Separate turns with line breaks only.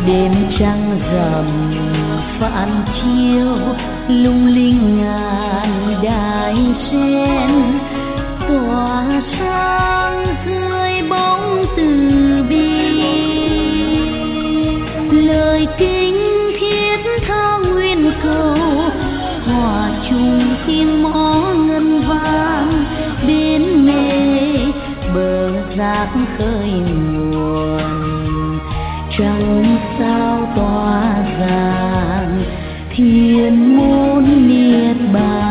đêm trăng rằm phản chiếu lung linh ngàn đài sen tỏa sáng dưới bóng từ bi. Lời kinh thiết tha nguyên cầu hòa chung tiếng mõ ngân vang bên mê bờ giác khơi nguồn. Trăng sao tỏa rạng thiên môn niết bàn.